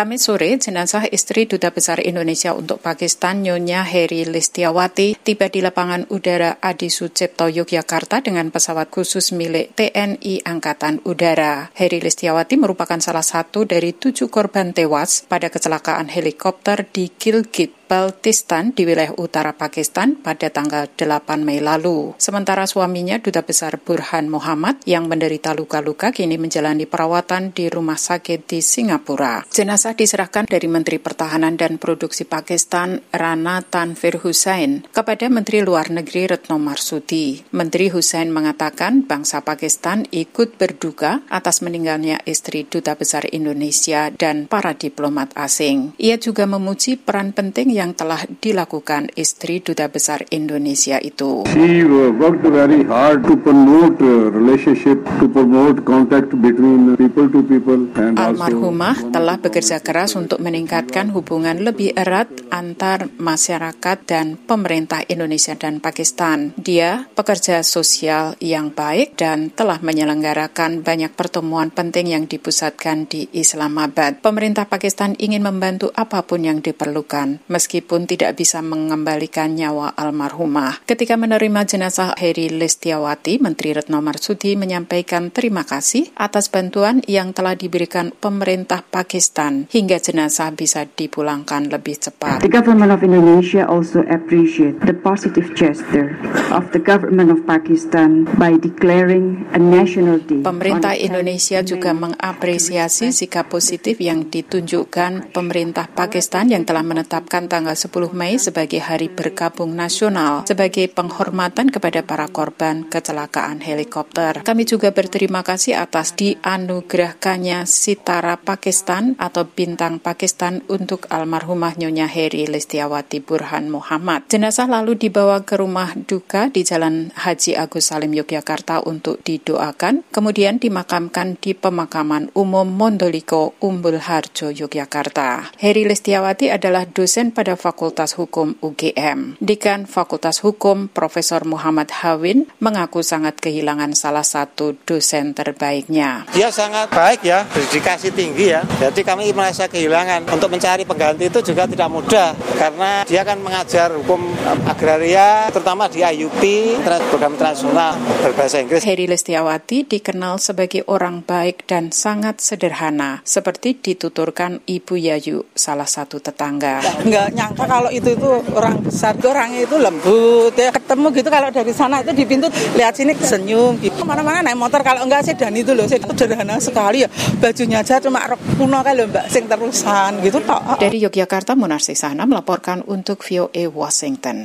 Kamis sore, jenazah istri Duta Besar Indonesia untuk Pakistan, Nyonya Heri Listiawati, tiba di lapangan udara Adi Sucipto, Yogyakarta dengan pesawat khusus milik TNI Angkatan Udara. Heri Listiawati merupakan salah satu dari 7 korban tewas pada kecelakaan helikopter di Gilgit, Baltistan di wilayah utara Pakistan pada tanggal 8 Mei lalu. Sementara suaminya, Duta Besar Burhan Muhammad, yang menderita luka-luka, kini menjalani perawatan di rumah sakit di Singapura. Jenazah diserahkan dari Menteri Pertahanan dan Produksi Pakistan, Rana Tanvir Hussain, kepada Menteri Luar Negeri Retno Marsudi. Menteri Hussain mengatakan bangsa Pakistan ikut berduka atas meninggalnya istri Duta Besar Indonesia dan para diplomat asing. Ia juga memuji peran penting yang telah dilakukan istri Duta Besar Indonesia itu. She worked very hard to promote relationship, to promote contact between people to people. Almarhumah telah bekerja keras untuk meningkatkan hubungan lebih erat antar masyarakat dan pemerintah Indonesia dan Pakistan. Dia pekerja sosial yang baik dan telah menyelenggarakan banyak pertemuan penting yang dipusatkan di Islamabad. Pemerintah Pakistan ingin membantu apapun yang diperlukan, meskipun tidak bisa mengembalikan nyawa almarhumah. Ketika menerima jenazah Heri Listiawati, Menteri Retno Marsudi menyampaikan terima kasih atas bantuan yang telah diberikan pemerintah Pakistan hingga jenazah bisa dipulangkan lebih cepat. The government of Indonesia also appreciate the positive gesture of the government of Pakistan by declaring a national day. Pemerintah Indonesia juga mengapresiasi sikap positif yang ditunjukkan pemerintah Pakistan yang telah menetapkan tanggal 10 Mei sebagai Hari Berkabung Nasional sebagai penghormatan kepada para korban kecelakaan helikopter. Kami juga berterima kasih atas dianugerahkannya Sitara Pakistan atau Bintang Pakistan untuk almarhumah Nyonya Heri Listiawati Burhan Muhammad. Jenazah lalu dibawa ke rumah duka di Jalan Haji Agus Salim, Yogyakarta untuk didoakan, kemudian dimakamkan di Pemakaman Umum Mondoliko, Umbul Harjo, Yogyakarta. Heri Listiawati adalah dosen pada Fakultas Hukum UGM. Dekan Fakultas Hukum Profesor Muhammad Hawin mengaku sangat kehilangan salah satu dosen terbaiknya. Dia sangat baik ya, dedikasi tinggi ya. Jadi kami merasa kehilangan. Untuk mencari pengganti itu juga tidak mudah karena dia kan mengajar hukum agraria terutama di IUP, program internasional berbahasa Inggris. Heri Listiawati dikenal sebagai orang baik dan sangat sederhana, seperti dituturkan Ibu Yayu, salah satu tetangga. Nggak nyangka kalau itu orang besar, orangnya itu lembut ya. Ketemu gitu kalau dari sana itu di pintu lihat sini senyum gitu. Mana-mana naik motor kalau enggak sedan itu loh, sederhana sekali ya. Bajunya aja cuma rok kuno kalau Mbak sing terusan gitu tok. Dari Yogyakarta, Munarsih Sahna melaporkan untuk VOA Washington.